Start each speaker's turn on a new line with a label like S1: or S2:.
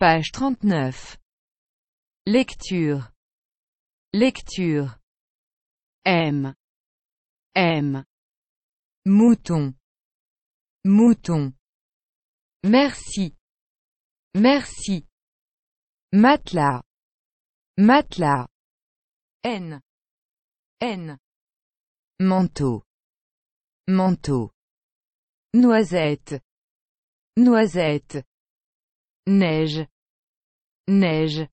S1: Page 39. Lecture. Lecture. M. M. Mouton. Mouton. Merci. Merci. Matelas. Matelas. N. N. Manteau. Manteau. Noisette. Noisette. Neige. Neige.